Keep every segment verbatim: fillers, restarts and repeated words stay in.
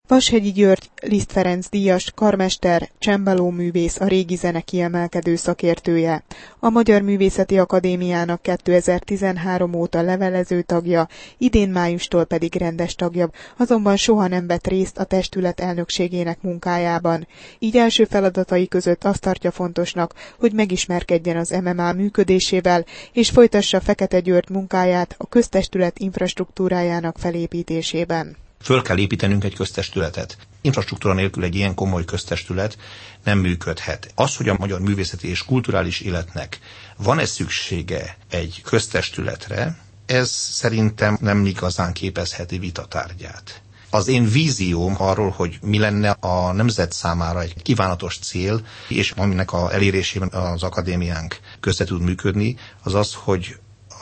Vashegyi György, Liszt Ferenc díjas, karmester, csembaló művész, a régi zene kiemelkedő szakértője. A Magyar Művészeti Akadémiának kétezer-tizenhárom óta levelező tagja, idén májustól pedig rendes tagja, azonban soha nem vett részt a testület elnökségének munkájában. Így első feladatai között azt tartja fontosnak, hogy megismerkedjen az em em á működésével, és folytassa Fekete György munkáját a köztestület infrastruktúrájának felépítésében. Föl kell építenünk egy köztestületet. Infrastruktúra nélkül egy ilyen komoly köztestület nem működhet. Az, hogy a magyar művészeti és kulturális életnek van-e szüksége egy köztestületre, ez szerintem nem igazán képezheti vitatárgyát. Az én vízióm arról, hogy mi lenne a nemzet számára egy kívánatos cél, és aminek a elérésében az akadémiánk közte tud működni, az az, hogy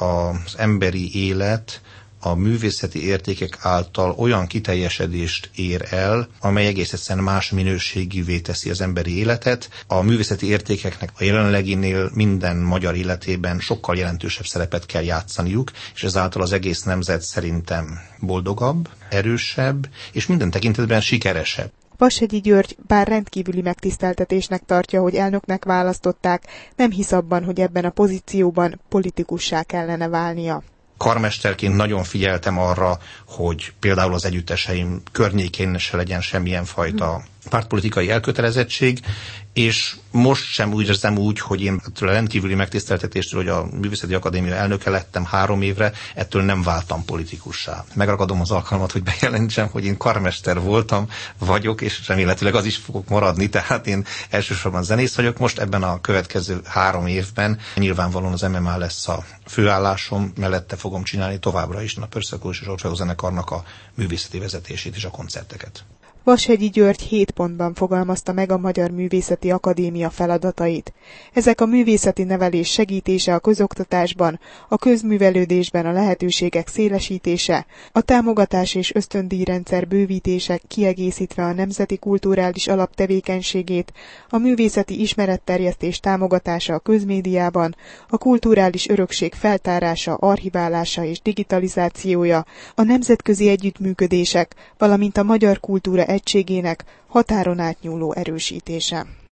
az emberi élet a művészeti értékek által olyan kiteljesedést ér el, amely egész egyszerűen más minőségűvé teszi az emberi életet. A művészeti értékeknek a jelenleginél minden magyar életében sokkal jelentősebb szerepet kell játszaniuk, és ezáltal az egész nemzet szerintem boldogabb, erősebb, és minden tekintetben sikeresebb. Vashegyi György, bár rendkívüli megtiszteltetésnek tartja, hogy elnöknek választották, nem hisz abban, hogy ebben a pozícióban politikussá kellene válnia. Karmesterként nagyon figyeltem arra, hogy például az együtteseim környékén se legyen semmilyen fajta pártpolitikai elkötelezettség, és most sem úgy érzem úgy, hogy én ettől a rendkívüli megtiszteltetéstől, hogy a Művészeti Akadémia elnöke lettem három évre, ettől nem váltam politikussá. Megragadom az alkalmat, hogy bejelentsem, hogy én karmester voltam, vagyok, és remélhetőleg az is fogok maradni, tehát én elsősorban zenész vagyok. Most ebben a következő három évben nyilvánvalóan az em em á lesz a főállásom, mellette fogom csinálni továbbra is a Pörszakulus és Országos Zenekarnak a művészeti vezetését és a koncerteket. Vashegyi György hét pontban fogalmazta meg a Magyar Művészeti Akadémia feladatait. Ezek a művészeti nevelés segítése a közoktatásban, a közművelődésben a lehetőségek szélesítése, a támogatás és ösztöndíjrendszer bővítése kiegészítve a nemzeti kulturális alap tevékenységét, a művészeti ismeretterjesztés támogatása a közmédiában, a kulturális örökség feltárása, archiválása és digitalizációja, a nemzetközi együttműködések, valamint a magyar kultúra egységének határon átnyúló erősítése.